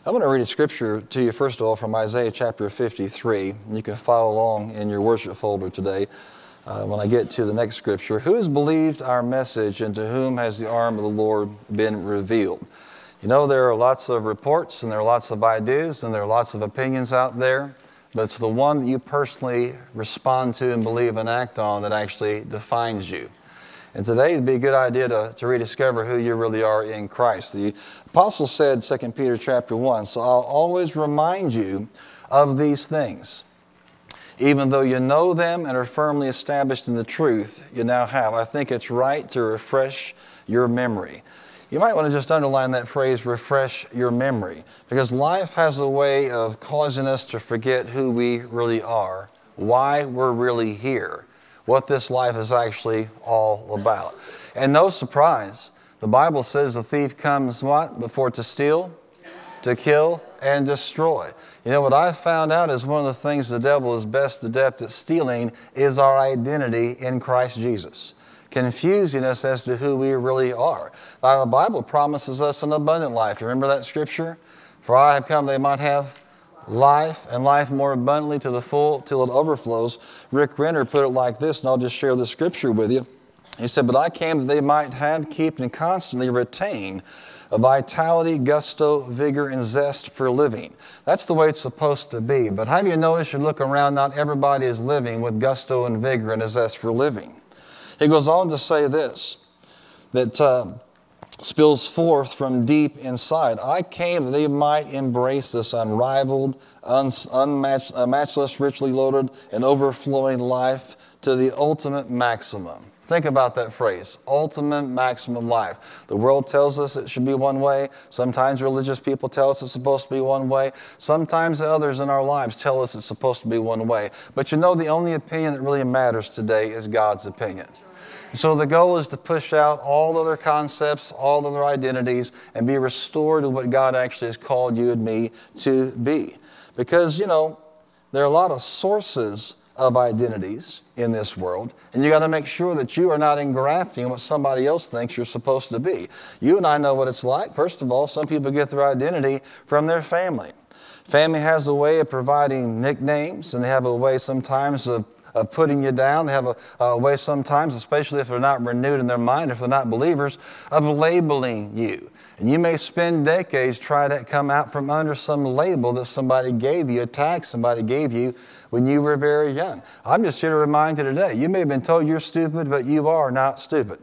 I'm going to read a scripture to you, first of all, from Isaiah chapter 53. You can follow along in your worship folder today when I get to the next scripture. Who has believed our message, and to whom has the arm of the Lord been revealed? You know, there are lots of reports, and there are lots of ideas, and there are lots of opinions out there, but it's the one that you personally respond to and believe and act on that actually defines you. And today it'd be a good idea to rediscover who you really are in Christ. The apostle said, 2 Peter chapter 1, so I'll always remind you of these things. Even though you know them and are firmly established in the truth you now have. I think it's right to refresh your memory. You might want to just underline that phrase, refresh your memory, because life has a way of causing us to forget who we really are, why we're really here, what this life is actually all about. And no surprise, the Bible says the thief comes what? Before to steal, to kill, and destroy. You know, what I found out is one of the things the devil is best adept at stealing is our identity in Christ Jesus, confusing us as to who we really are. Now, the Bible promises us an abundant life. You remember that scripture? For I have come that they might have life, and life more abundantly to the full till it overflows. Rick Renner put it like this, and I'll just share the scripture with you. He said, but I came that they might have, keep, and constantly retain a vitality, gusto, vigor, and zest for living. That's the way it's supposed to be. But have you noticed, you look around, not everybody is living with gusto and vigor and a zest for living. He goes on to say this, that spills forth from deep inside. I came that they might embrace this unrivaled, matchless, richly loaded, and overflowing life to the ultimate maximum. Think about that phrase, ultimate maximum life. The world tells us it should be one way. Sometimes religious people tell us it's supposed to be one way. Sometimes others in our lives tell us it's supposed to be one way. But you know, the only opinion that really matters today is God's opinion. So the goal is to push out all other concepts, all other identities, and be restored to what God actually has called you and me to be. Because, you know, there are a lot of sources of identities in this world, and you got to make sure that you are not engrafting what somebody else thinks you're supposed to be. You and I know what it's like. First of all, some people get their identity from their family. Family has a way of providing nicknames, and they have a way sometimes of putting you down. They have a way sometimes, especially if they're not renewed in their mind, if they're not believers, of labeling you. And you may spend decades trying to come out from under some label that somebody gave you, a tag somebody gave you when you were very young. I'm just here to remind you today, you may have been told you're stupid, but you are not stupid.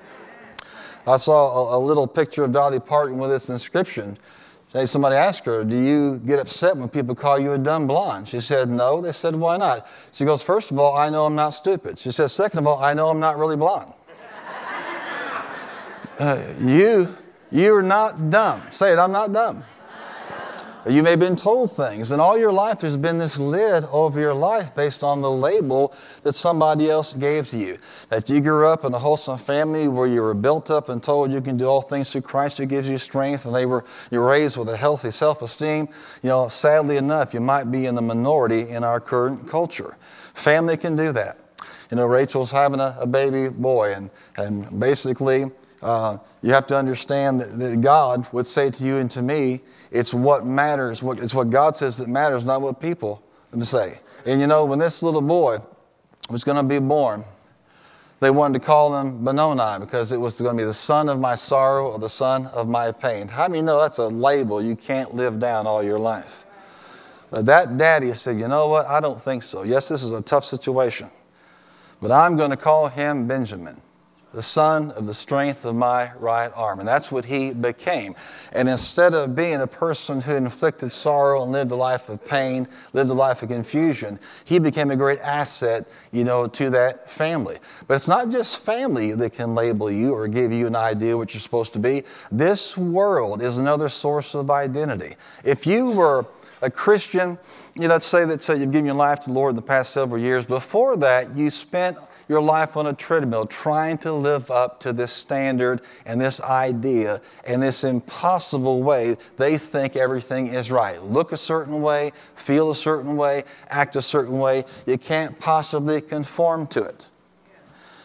I saw a little picture of Dolly Parton with this inscription. Somebody asked her, do you get upset when people call you a dumb blonde? She said, no. They said, why not? She goes, first of all, I know I'm not stupid. She says, second of all, I know I'm not really blonde. You're not dumb. Say it, I'm not dumb. You may have been told things, and all your life there's been this lid over your life based on the label that somebody else gave to you. If you grew up in a wholesome family where you were built up and told you can do all things through Christ who gives you strength, and you were raised with a healthy self-esteem, you know, sadly enough, you might be in the minority in our current culture. Family can do that. You know, Rachel's having a baby boy, and basically you have to understand that God would say to you and to me, it's what matters. It's what God says that matters, not what people say. And you know, when this little boy was going to be born, they wanted to call him Benoni because it was going to be the son of my sorrow or the son of my pain. How many know that's a label you can't live down all your life? But that daddy said, you know what? I don't think so. Yes, this is a tough situation, but I'm going to call him Benjamin, the son of the strength of my right arm. And that's what he became. And instead of being a person who inflicted sorrow and lived a life of pain, lived a life of confusion, he became a great asset, you know, to that family. But it's not just family that can label you or give you an idea what you're supposed to be. This world is another source of identity. If you were a Christian, you know, let's say that you've given your life to the Lord in the past several years. Before that, you spent your life on a treadmill trying to live up to this standard and this idea and this impossible way they think everything is right. Look a certain way, feel a certain way, act a certain way. You can't possibly conform to it.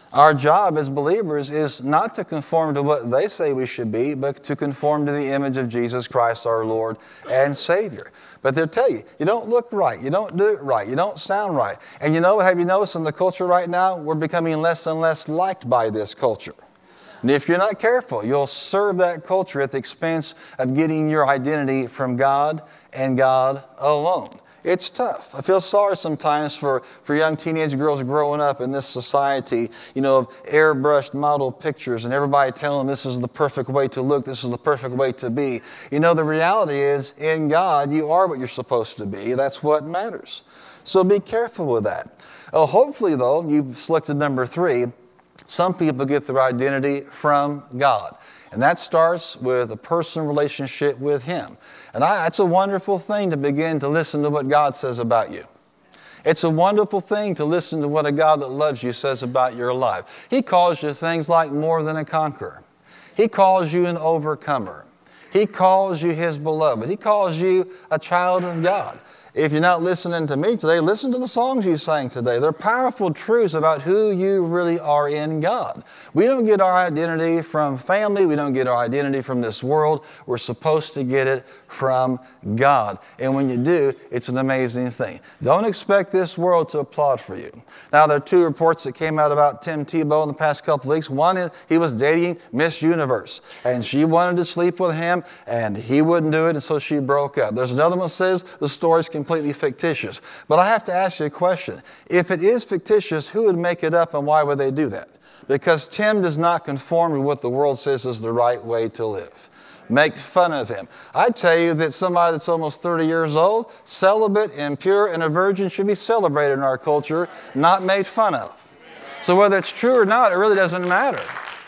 Our job as believers is not to conform to what they say we should be, but to conform to the image of Jesus Christ, our Lord and Savior. But they'll tell you, you don't look right, you don't do it right, you don't sound right. And you know, have you noticed in the culture right now, we're becoming less and less liked by this culture. And if you're not careful, you'll serve that culture at the expense of getting your identity from God and God alone. It's tough. I feel sorry sometimes for young teenage girls growing up in this society, of airbrushed model pictures and everybody telling them this is the perfect way to look, this is the perfect way to be. The reality is in God, you are what you're supposed to be. That's what matters. So be careful with that. Hopefully, though, you've selected number 3. Some people get their identity from God. And that starts with a personal relationship with Him. And it's a wonderful thing to begin to listen to what God says about you. It's a wonderful thing to listen to what a God that loves you says about your life. He calls you things like more than a conqueror. He calls you an overcomer. He calls you His beloved. He calls you a child of God. If you're not listening to me today, listen to the songs you sang today. They're powerful truths about who you really are in God. We don't get our identity from family. We don't get our identity from this world. We're supposed to get it from God. And when you do, it's an amazing thing. Don't expect this world to applaud for you. Now, there are 2 reports that came out about Tim Tebow in the past couple of weeks. One is he was dating Miss Universe, and she wanted to sleep with him, and he wouldn't do it, and so she broke up. There's another one that says the story's completely fictitious. But I have to ask you a question. If it is fictitious, who would make it up, and why would they do that? Because Tim does not conform to what the world says is the right way to live. Make fun of him. I tell you that somebody that's almost 30 years old, celibate and pure and a virgin, should be celebrated in our culture, not made fun of. So whether it's true or not, it really doesn't matter.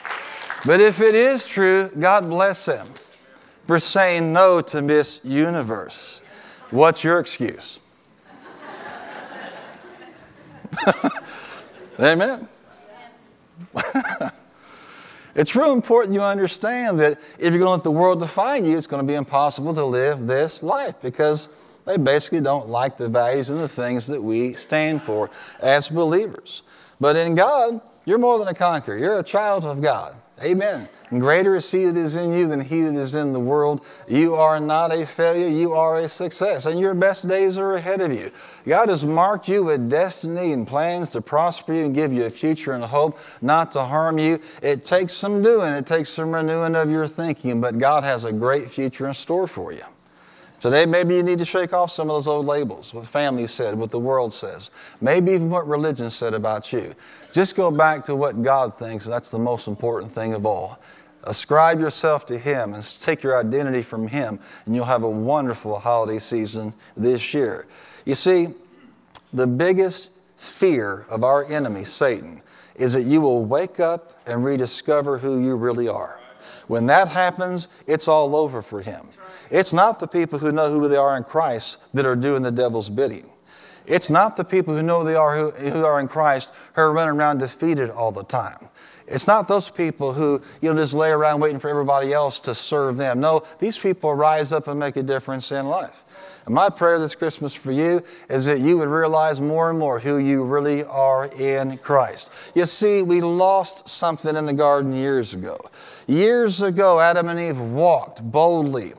But if it is true, God bless him for saying no to Miss Universe. What's your excuse? Amen. It's real important you understand that if you're going to let the world define you, it's going to be impossible to live this life because they basically don't like the values and the things that we stand for as believers. But in God, you're more than a conqueror. You're a child of God. Amen. And greater is He that is in you than he that is in the world. You are not a failure. You are a success. And your best days are ahead of you. God has marked you with destiny and plans to prosper you and give you a future and a hope, not to harm you. It takes some doing. It takes some renewing of your thinking. But God has a great future in store for you. Today, maybe you need to shake off some of those old labels, what family said, what the world says, maybe even what religion said about you. Just go back to what God thinks. That's the most important thing of all. Ascribe yourself to Him and take your identity from Him, and you'll have a wonderful holiday season this year. You see, the biggest fear of our enemy, Satan, is that you will wake up and rediscover who you really are. When that happens, it's all over for him. It's not the people who know who they are in Christ that are doing the devil's bidding. It's not the people who know they are who are in Christ who are running around defeated all the time. It's not those people who just lay around waiting for everybody else to serve them. No, these people rise up and make a difference in life. And my prayer this Christmas for you is that you would realize more and more who you really are in Christ. You see, we lost something in the garden years ago. Years ago, Adam and Eve walked boldly.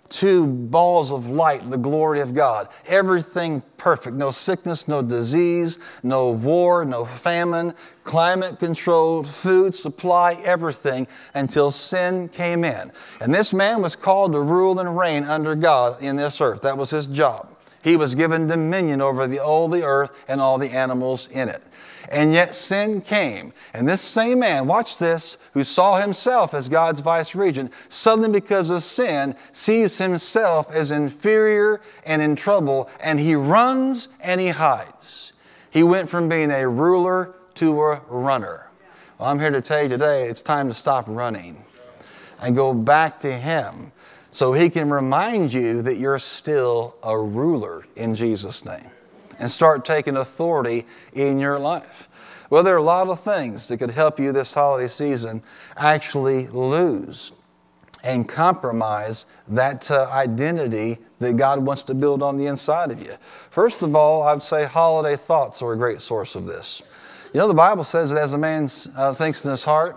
2 balls of light, the glory of God. Everything perfect. No sickness, no disease, no war, no famine, climate controlled, food supply, everything until sin came in. And this man was called to rule and reign under God in this earth. That was his job. He was given dominion over all the earth and all the animals in it. And yet sin came. And this same man, watch this, who saw himself as God's vice regent, suddenly because of sin, sees himself as inferior and in trouble, and he runs and he hides. He went from being a ruler to a runner. Well, I'm here to tell you today, it's time to stop running and go back to Him so He can remind you that you're still a ruler in Jesus' name. And start taking authority in your life. Well, there are a lot of things that could help you this holiday season actually lose and compromise that identity that God wants to build on the inside of you. First of all, I would say holiday thoughts are a great source of this. You know, the Bible says that as a man thinks in his heart,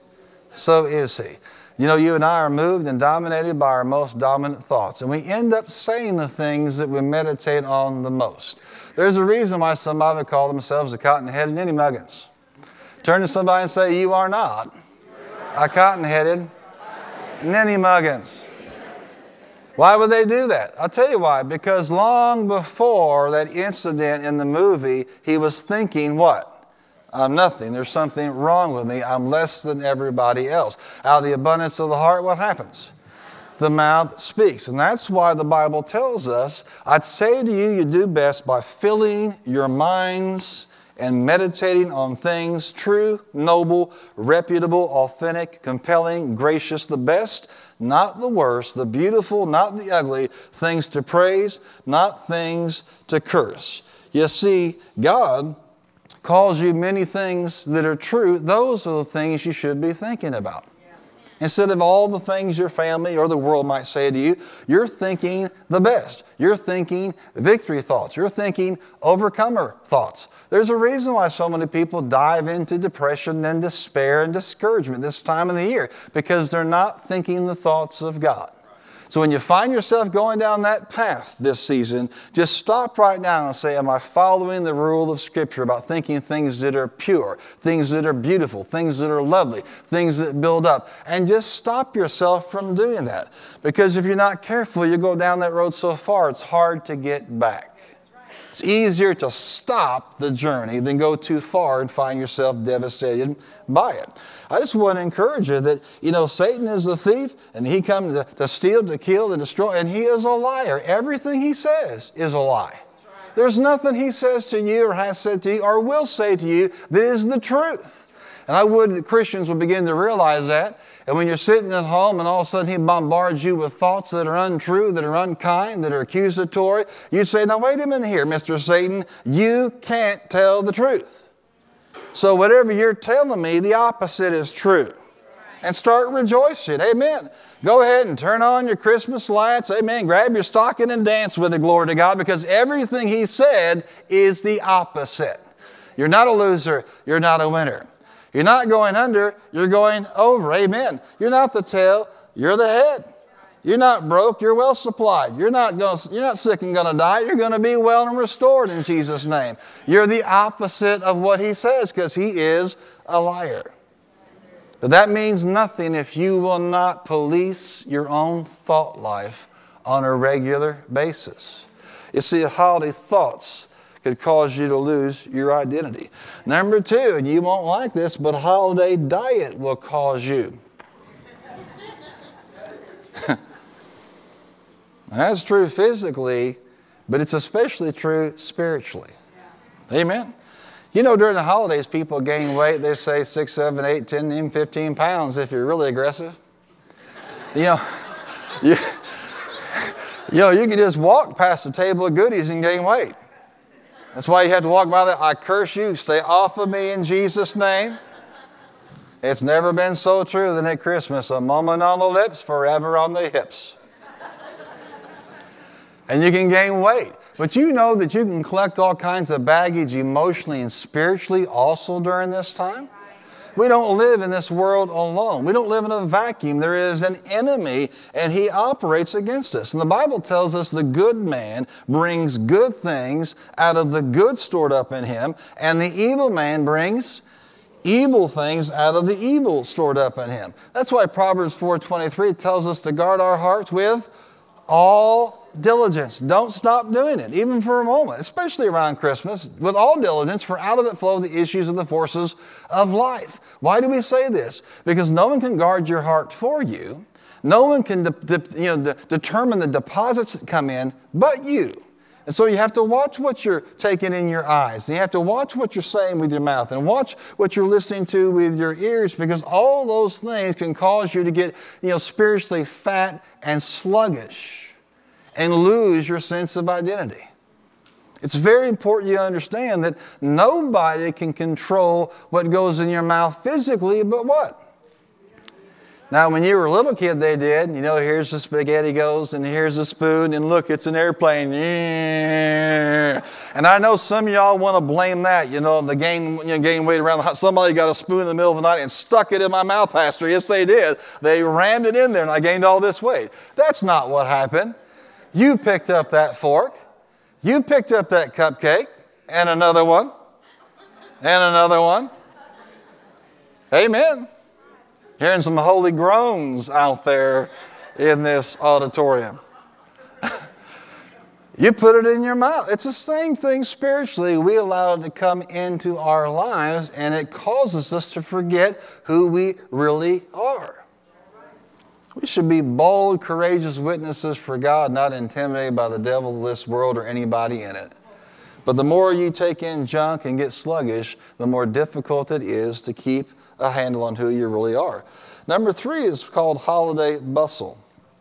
so is he. You know, you and I are moved and dominated by our most dominant thoughts. And we end up saying the things that we meditate on the most. There's a reason why somebody would call themselves a cotton-headed ninny muggins. Turn to somebody and say, you are not a cotton-headed ninny muggins. Why would they do that? I'll tell you why. Because long before that incident in the movie, he was thinking what? I'm nothing. There's something wrong with me. I'm less than everybody else. Out of the abundance of the heart, what happens? The mouth speaks. And that's why the Bible tells us, I'd say to you, you do best by filling your minds and meditating on things true, noble, reputable, authentic, compelling, gracious, the best, not the worst, the beautiful, not the ugly, things to praise, not things to curse. You see, God calls you many things that are true. Those are the things you should be thinking about. Instead of all the things your family or the world might say to you, you're thinking the best. You're thinking victory thoughts. You're thinking overcomer thoughts. There's a reason why so many people dive into depression and despair and discouragement this time of the year, because they're not thinking the thoughts of God. So when you find yourself going down that path this season, just stop right now and say, am I following the rule of Scripture about thinking things that are pure, things that are beautiful, things that are lovely, things that build up? And just stop yourself from doing that. Because if you're not careful, you go down that road so far, it's hard to get back. It's easier to stop the journey than go too far and find yourself devastated by it. I just want to encourage you that, you know, Satan is the thief, and he comes to steal, to kill, to destroy, and he is a liar. Everything he says is a lie. There's nothing he says to you or has said to you or will say to you that is the truth. And I would that Christians would begin to realize that. And when you're sitting at home and all of a sudden he bombards you with thoughts that are untrue, that are unkind, that are accusatory, you say, now wait a minute here, Mr. Satan, you can't tell the truth. So whatever you're telling me, the opposite is true. And start rejoicing. Amen. Go ahead and turn on your Christmas lights. Amen. Grab your stocking and dance with it, glory to God, because everything he said is the opposite. You're not a loser. You're not a winner. You're not going under, you're going over. Amen. You're not the tail, you're the head. You're not broke, you're well supplied. You're not sick and going to die. You're going to be well and restored in Jesus' name. You're the opposite of what he says because he is a liar. But that means nothing if you will not police your own thought life on a regular basis. You see, holiday thoughts could cause you to lose your identity. Number two, and you won't like this, but holiday diet will cause you. That's true physically, but it's especially true spiritually. Amen. You know, during the holidays, people gain weight. They say 6, 7, 8, 10, even 15 pounds if you're really aggressive. You know, you can just walk past a table of goodies and gain weight. That's why you have to walk by that. I curse you. Stay off of me in Jesus' name. It's never been so true than at Christmas. A moment on the lips, forever on the hips. And you can gain weight. But you know that you can collect all kinds of baggage emotionally and spiritually also during this time. We don't live in this world alone. We don't live in a vacuum. There is an enemy, and he operates against us. And the Bible tells us the good man brings good things out of the good stored up in him, and the evil man brings evil things out of the evil stored up in him. That's why Proverbs 4:23 tells us to guard our hearts with all diligence. Don't stop doing it, even for a moment, especially around Christmas, with all diligence, for out of it flow the issues of the forces of life. Why do we say this? Because no one can guard your heart for you. No one can determine the deposits that come in but you. And so you have to watch what you're taking in your eyes. And you have to watch what you're saying with your mouth and watch what you're listening to with your ears, because all those things can cause you to get, spiritually fat and sluggish and lose your sense of identity. It's very important you understand that nobody can control what goes in your mouth physically, but what? Now, when you were a little kid, they did. You know, here's the spaghetti goes, and here's the spoon, and look, it's an airplane. And I know some of y'all want to blame that. You know, the gain weight around the house. Somebody got a spoon in the middle of the night and stuck it in my mouth, Pastor. Yes, they did. They rammed it in there, and I gained all this weight. That's not what happened. You picked up that fork. You picked up that cupcake, and another one, and another one. Amen. Hearing some holy groans out there in this auditorium. You put it in your mouth. It's the same thing spiritually. We allow it to come into our lives, and it causes us to forget who we really are. We should be bold, courageous witnesses for God, not intimidated by the devil of this world or anybody in it. But the more you take in junk and get sluggish, the more difficult it is to keep a handle on who you really are. Number 3 is called holiday bustle.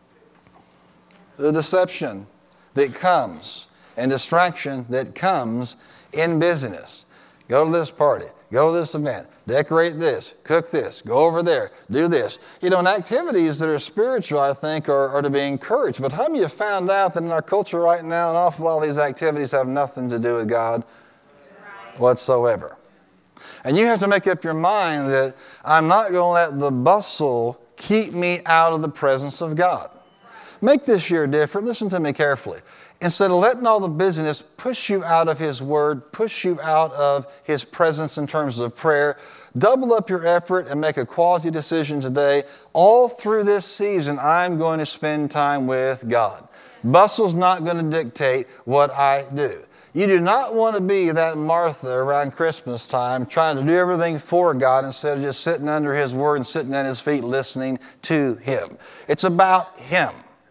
The deception that comes and distraction that comes in busyness. Go to this party, go to this event, decorate this, cook this, go over there, do this. You know, and activities that are spiritual, I think, are to be encouraged. But how many of you found out that in our culture right now, an awful lot of these activities have nothing to do with God whatsoever? And you have to make up your mind that I'm not going to let the bustle keep me out of the presence of God. Make this year different. Listen to me carefully. Instead of letting all the busyness push you out of His Word, push you out of His presence in terms of prayer, double up your effort and make a quality decision today. All through this season, I'm going to spend time with God. Bustle's not going to dictate what I do. You do not want to be that Martha around Christmas time trying to do everything for God instead of just sitting under His Word and sitting at His feet listening to Him. It's about Him.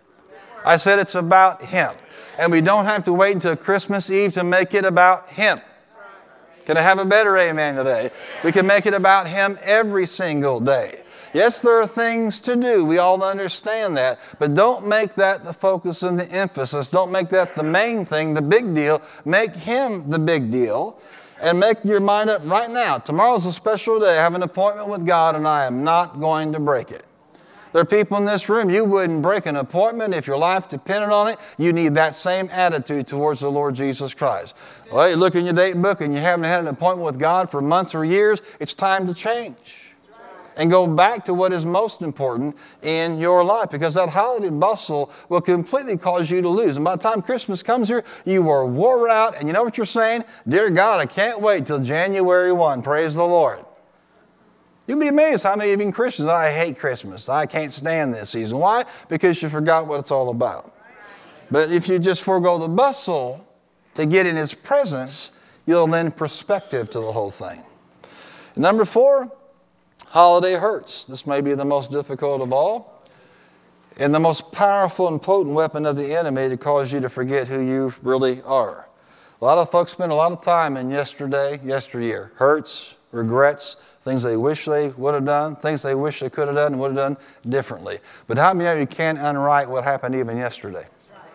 I said it's about Him. And we don't have to wait until Christmas Eve to make it about Him. Can I have a better amen today? We can make it about Him every single day. Yes, there are things to do. We all understand that. But don't make that the focus and the emphasis. Don't make that the main thing, the big deal. Make Him the big deal. And make your mind up right now. Tomorrow's a special day. I have an appointment with God, and I am not going to break it. There are people in this room, you wouldn't break an appointment if your life depended on it. You need that same attitude towards the Lord Jesus Christ. Well, you look in your date book and you haven't had an appointment with God for months or years. It's time to change and go back to what is most important in your life, because that holiday bustle will completely cause you to lose. And by the time Christmas comes here, you are wore out, and you know what you're saying? Dear God, I can't wait till January 1. Praise the Lord. You'll be amazed how many of you Christians, I hate Christmas. I can't stand this season. Why? Because you forgot what it's all about. But if you just forego the bustle to get in His presence, you'll lend perspective to the whole thing. Number 4, holiday hurts. This may be the most difficult of all, and the most powerful and potent weapon of the enemy to cause you to forget who you really are. A lot of folks spend a lot of time in yesteryear. Hurts, regrets, things they wish they would have done, things they wish they could have done and would have done differently. But how many of you can't unwrite what happened even yesterday?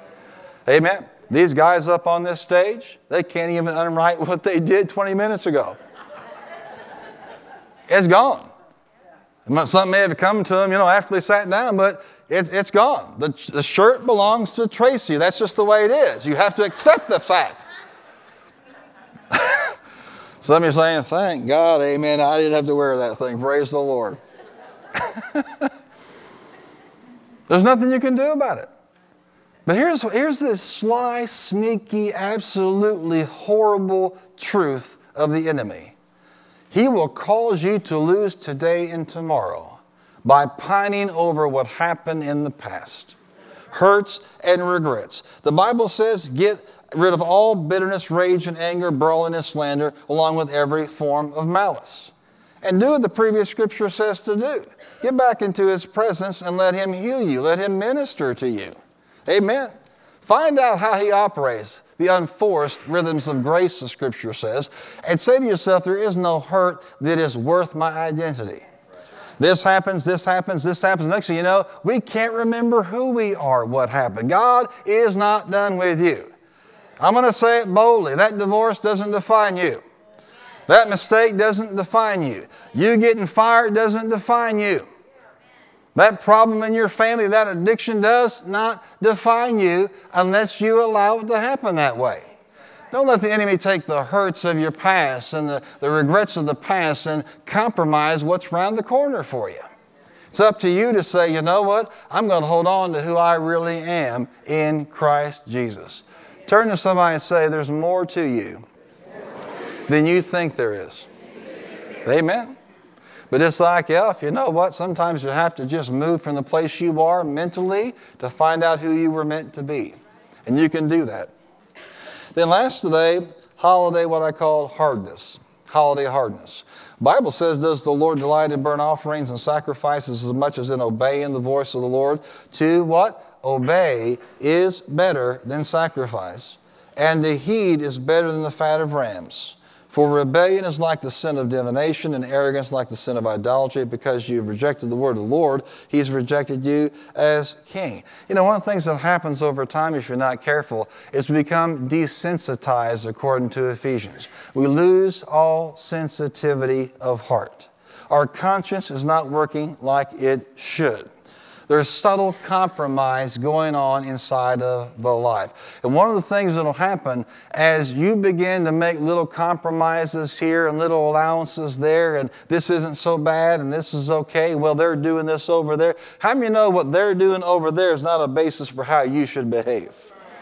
Amen. These guys up on this stage, they can't even unwrite what they did 20 minutes ago. It's gone. Something may have come to them, after they sat down, but it's gone. The shirt belongs to Tracy. That's just the way it is. You have to accept the fact. Some of you are saying, thank God, amen, I didn't have to wear that thing. Praise the Lord. There's nothing you can do about it. But here's this sly, sneaky, absolutely horrible truth of the enemy. He will cause you to lose today and tomorrow by pining over what happened in the past. Hurts and regrets. The Bible says, get rid of all bitterness, rage, and anger, brawling, and slander, along with every form of malice. And do what the previous scripture says to do. Get back into His presence and let Him heal you. Let Him minister to you. Amen. Find out how He operates, the unforced rhythms of grace, the scripture says, and say to yourself, there is no hurt that is worth my identity. This happens, this happens, this happens. Next thing you know, we can't remember who we are, what happened. God is not done with you. I'm going to say it boldly. That divorce doesn't define you. That mistake doesn't define you. You getting fired doesn't define you. That problem in your family, that addiction does not define you unless you allow it to happen that way. Don't let the enemy take the hurts of your past and the regrets of the past and compromise what's around the corner for you. It's up to you to say, you know what? I'm going to hold on to who I really am in Christ Jesus. Turn to somebody and say, there's more to you than you think there is. Amen. But it's like, you know what? Sometimes you have to just move from the place you are mentally to find out who you were meant to be. And you can do that. Then last today, holiday, what I call hardness. Holiday hardness. Bible says, does the Lord delight in burnt offerings and sacrifices as much as in obeying the voice of the Lord? To what? Obey is better than sacrifice, and to heed is better than the fat of rams. For rebellion is like the sin of divination, and arrogance like the sin of idolatry. Because you've rejected the word of the Lord, He's rejected you as king. You know, one of the things that happens over time, if you're not careful, is we become desensitized, according to Ephesians. We lose all sensitivity of heart. Our conscience is not working like it should. There's subtle compromise going on inside of the life. And one of the things that will happen as you begin to make little compromises here and little allowances there, and this isn't so bad and this is okay, well, they're doing this over there. How many know what they're doing over there is not a basis for how you should behave?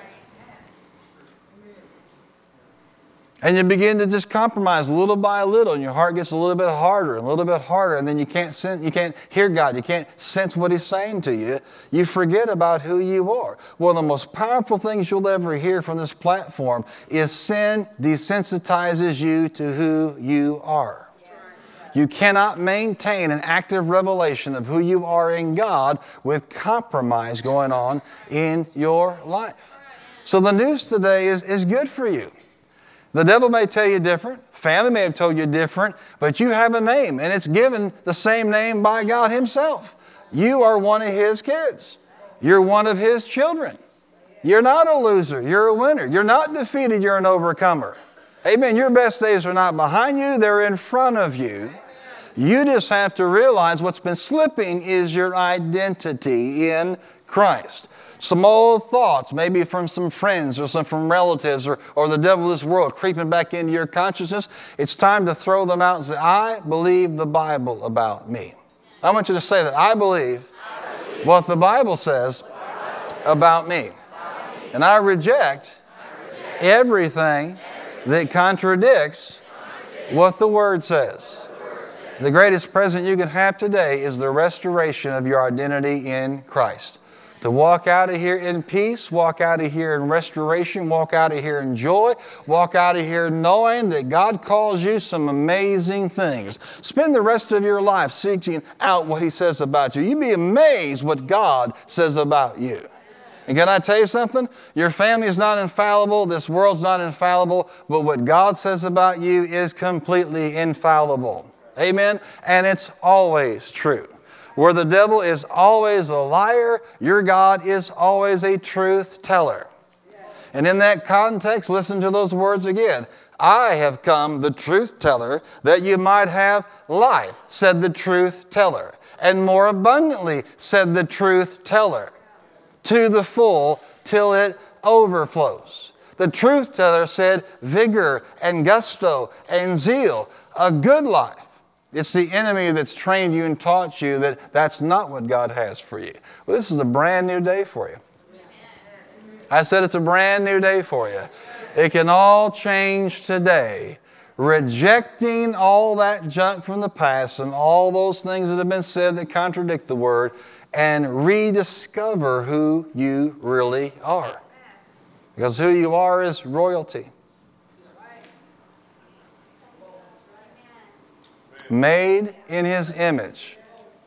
And you begin to just compromise little by little, and your heart gets a little bit harder and a little bit harder, and then you can't hear God. You can't sense what He's saying to you. You forget about who you are. One of the most powerful things you'll ever hear from this platform is sin desensitizes you to who you are. You cannot maintain an active revelation of who you are in God with compromise going on in your life. So the news today is good for you. The devil may tell you different. Family may have told you different. But you have a name, and it's given the same name by God Himself. You are one of His kids. You're one of His children. You're not a loser. You're a winner. You're not defeated. You're an overcomer. Amen. Your best days are not behind you. They're in front of you. You just have to realize what's been slipping is your identity in Christ. Some old thoughts, maybe from some friends or from relatives or the devil of this world creeping back into your consciousness, it's time to throw them out and say, I believe the Bible about me. I want you to say that. I believe what the Bible says about me. And I reject everything that contradicts what the Word says. The greatest present you can have today is the restoration of your identity in Christ. To walk out of here in peace, walk out of here in restoration, walk out of here in joy, walk out of here knowing that God calls you some amazing things. Spend the rest of your life seeking out what He says about you. You'd be amazed what God says about you. And can I tell you something? Your family is not infallible. This world's not infallible. But what God says about you is completely infallible. Amen? And it's always true. Where the devil is always a liar, your God is always a truth teller. And in that context, listen to those words again. I have come, the truth teller, that you might have life, said the truth teller. And more abundantly, said the truth teller. To the full, till it overflows. The truth teller said vigor and gusto and zeal, a good life. It's the enemy that's trained you and taught you that that's not what God has for you. Well, this is a brand new day for you. I said it's a brand new day for you. It can all change today. Rejecting all that junk from the past and all those things that have been said that contradict the Word and rediscover who you really are. Because who you are is royalty. Made in His image.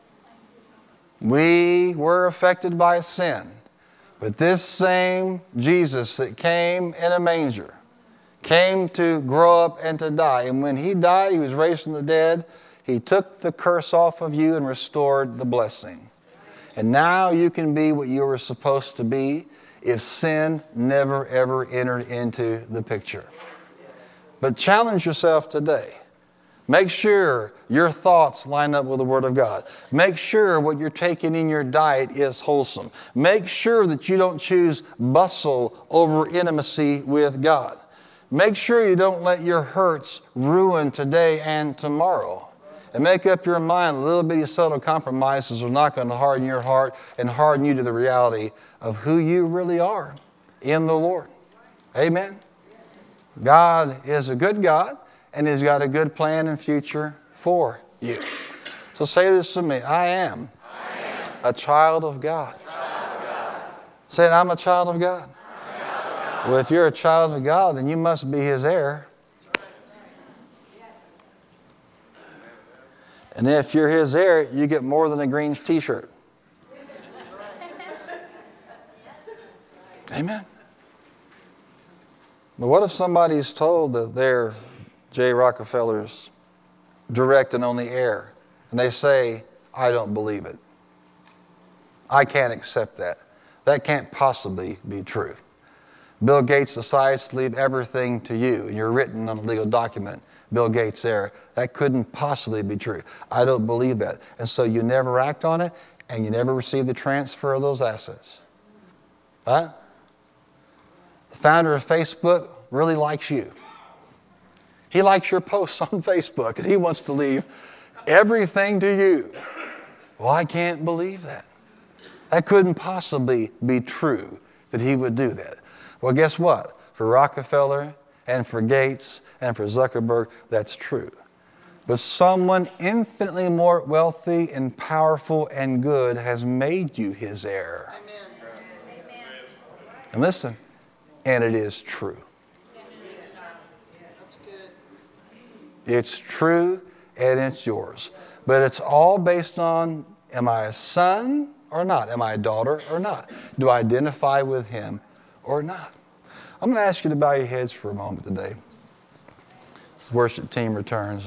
We were affected by sin. But this same Jesus that came in a manger, came to grow up and to die. And when He died, He was raised from the dead. He took the curse off of you and restored the blessing. And now you can be what you were supposed to be if sin never ever entered into the picture. But challenge yourself today. Make sure your thoughts line up with the Word of God. Make sure what you're taking in your diet is wholesome. Make sure that you don't choose bustle over intimacy with God. Make sure you don't let your hurts ruin today and tomorrow. And make up your mind, little bitty subtle compromises are not going to harden your heart and harden you to the reality of who you really are in the Lord. Amen. God is a good God, and He's got a good plan and future for you. So say this to me. I am a child of God. Say it, I'm a child of God. Well, if you're a child of God, then you must be His heir. And if you're His heir, you get more than a green t-shirt. Amen. But what if somebody's told that they're J. Rockefeller's direct and only heir, and they say, I don't believe it. I can't accept that. That can't possibly be true. Bill Gates decides to leave everything to you, and you're written on a legal document, Bill Gates heir. That couldn't possibly be true. I don't believe that. And so you never act on it, and you never receive the transfer of those assets. Huh? The founder of Facebook really likes you. He likes your posts on Facebook, and he wants to leave everything to you. Well, I can't believe that. That couldn't possibly be true that he would do that. Well, guess what? For Rockefeller and for Gates and for Zuckerberg, that's true. But someone infinitely more wealthy and powerful and good has made you his heir. Amen. And listen, and it is true. It's true and it's yours. But it's all based on, am I a son or not? Am I a daughter or not? Do I identify with him or not? I'm going to ask you to bow your heads for a moment today. As the worship team returns.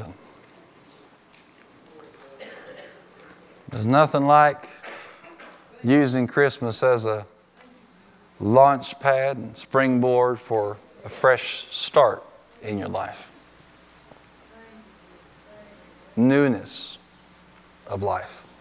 There's nothing like using Christmas as a launch pad and springboard for a fresh start in your life. Newness of life.